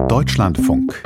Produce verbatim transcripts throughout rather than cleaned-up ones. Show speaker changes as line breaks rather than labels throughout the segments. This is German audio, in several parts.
Deutschlandfunk.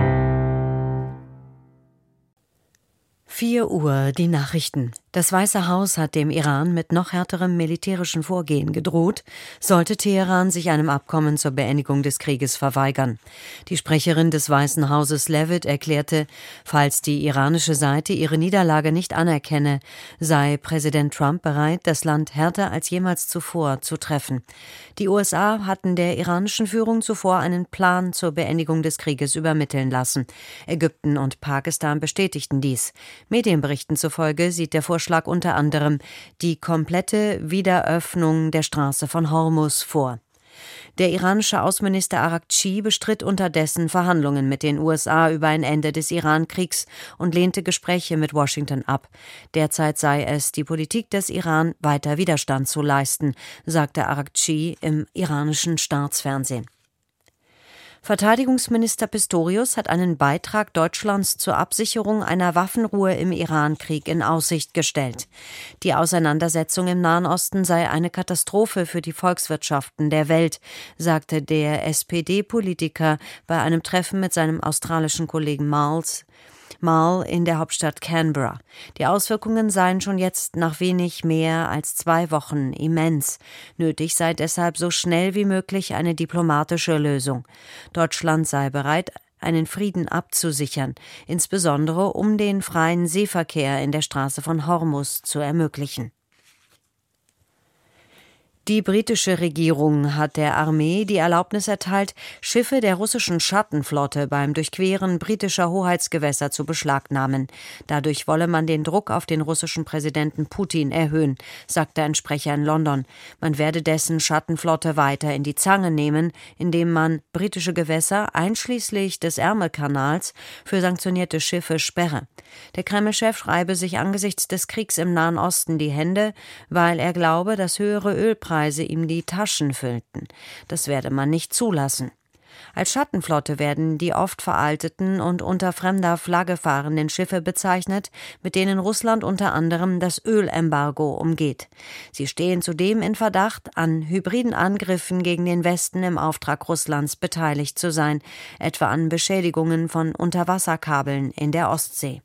vier Uhr, die Nachrichten. Das Weiße Haus hat dem Iran mit noch härterem militärischen Vorgehen gedroht, sollte Teheran sich einem Abkommen zur Beendigung des Krieges verweigern. Die Sprecherin des Weißen Hauses Leavitt erklärte, falls die iranische Seite ihre Niederlage nicht anerkenne, sei Präsident Trump bereit, das Land härter als jemals zuvor zu treffen. Die U S A hatten der iranischen Führung zuvor einen Plan zur Beendigung des Krieges übermitteln lassen. Ägypten und Pakistan bestätigten dies. Medienberichten zufolge sieht der Vorschlag unter anderem die komplette Wiederöffnung der Straße von Hormuz vor. Der iranische Außenminister Araghchi bestritt unterdessen Verhandlungen mit den U S A über ein Ende des Iran-Kriegs und lehnte Gespräche mit Washington ab. Derzeit sei es die Politik des Iran, weiter Widerstand zu leisten, sagte Araghchi im iranischen Staatsfernsehen. Verteidigungsminister Pistorius hat einen Beitrag Deutschlands zur Absicherung einer Waffenruhe im Iran-Krieg in Aussicht gestellt. Die Auseinandersetzung im Nahen Osten sei eine Katastrophe für die Volkswirtschaften der Welt, sagte der S P D-Politiker bei einem Treffen mit seinem australischen Kollegen Miles Mal in der Hauptstadt Canberra. Die Auswirkungen seien schon jetzt nach wenig mehr als zwei Wochen immens. Nötig sei deshalb so schnell wie möglich eine diplomatische Lösung. Deutschland sei bereit, einen Frieden abzusichern, insbesondere um den freien Seeverkehr in der Straße von Hormuz zu ermöglichen. Die britische Regierung hat der Armee die Erlaubnis erteilt, Schiffe der russischen Schattenflotte beim Durchqueren britischer Hoheitsgewässer zu beschlagnahmen. Dadurch wolle man den Druck auf den russischen Präsidenten Putin erhöhen, sagte ein Sprecher in London. Man werde dessen Schattenflotte weiter in die Zange nehmen, indem man britische Gewässer einschließlich des Ärmelkanals für sanktionierte Schiffe sperre. Der Kreml-Chef schreibe sich angesichts des Kriegs im Nahen Osten die Hände, weil er glaube, dass höhere Ölpreise ihm die Taschen füllten. Das werde man nicht zulassen. Als Schattenflotte werden die oft veralteten und unter fremder Flagge fahrenden Schiffe bezeichnet, mit denen Russland unter anderem das Ölembargo umgeht. Sie stehen zudem in Verdacht, an hybriden Angriffen gegen den Westen im Auftrag Russlands beteiligt zu sein, etwa an Beschädigungen von Unterwasserkabeln in der Ostsee.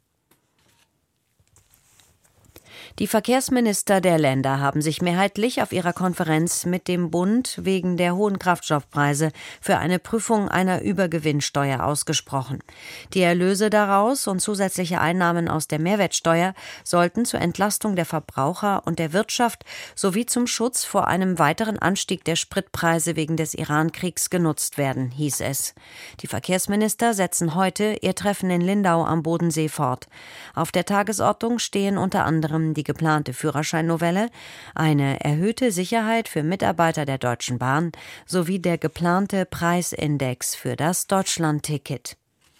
Die Verkehrsminister der Länder haben sich mehrheitlich auf ihrer Konferenz mit dem Bund wegen der hohen Kraftstoffpreise für eine Prüfung einer Übergewinnsteuer ausgesprochen. Die Erlöse daraus und zusätzliche Einnahmen aus der Mehrwertsteuer sollten zur Entlastung der Verbraucher und der Wirtschaft sowie zum Schutz vor einem weiteren Anstieg der Spritpreise wegen des Iran-Kriegs genutzt werden, hieß es. Die Verkehrsminister setzen heute ihr Treffen in Lindau am Bodensee fort. Auf der Tagesordnung stehen unter anderem die Die geplante Führerscheinnovelle, eine erhöhte Sicherheit für Mitarbeiter der Deutschen Bahn sowie der geplante Preisindex für das Deutschlandticket.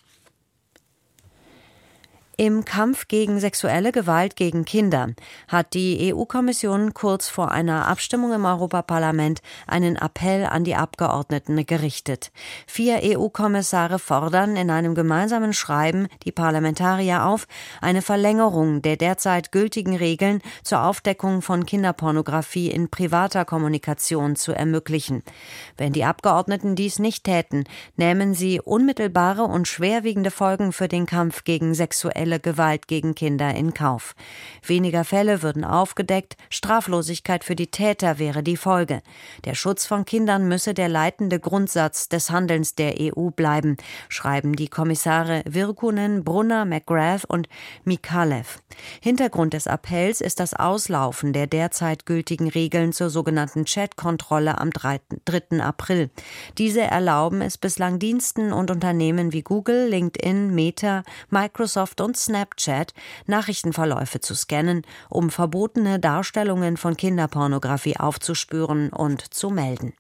Im Kampf gegen sexuelle Gewalt gegen Kinder hat die E U-Kommission kurz vor einer Abstimmung im Europaparlament einen Appell an die Abgeordneten gerichtet. Vier E U-Kommissare fordern in einem gemeinsamen Schreiben die Parlamentarier auf, eine Verlängerung der derzeit gültigen Regeln zur Aufdeckung von Kinderpornografie in privater Kommunikation zu ermöglichen. Wenn die Abgeordneten dies nicht täten, nähmen sie unmittelbare und schwerwiegende Folgen für den Kampf gegen sexuelle Gewalt gegen Kinder in Kauf. Weniger Fälle würden aufgedeckt, Straflosigkeit für die Täter wäre die Folge. Der Schutz von Kindern müsse der leitende Grundsatz des Handelns der E U bleiben, schreiben die Kommissare Virkkunen, Brunner, McGrath und Mikalev. Hintergrund des Appells ist das Auslaufen der derzeit gültigen Regeln zur sogenannten Chat-Kontrolle am dritten April. Diese erlauben es bislang Diensten und Unternehmen wie Google, LinkedIn, Meta, Microsoft und Snapchat, Nachrichtenverläufe zu scannen, um verbotene Darstellungen von Kinderpornografie aufzuspüren und zu melden.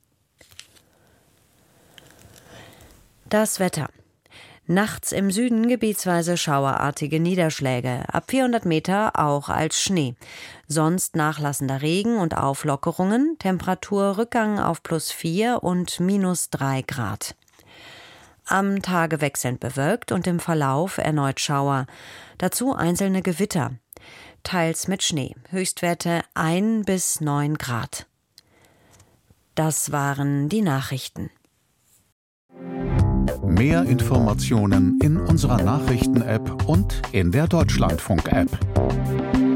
Das Wetter. Nachts im Süden gebietsweise schauerartige Niederschläge, ab vierhundert Meter auch als Schnee. Sonst nachlassender Regen und Auflockerungen, Temperaturrückgang auf plus vier und minus drei Grad. Am Tage wechselnd bewölkt und im Verlauf erneut Schauer. Dazu einzelne Gewitter, teils mit Schnee. Höchstwerte ein bis neun Grad. Das waren die Nachrichten.
Mehr Informationen in unserer Nachrichten-App und in der Deutschlandfunk-App.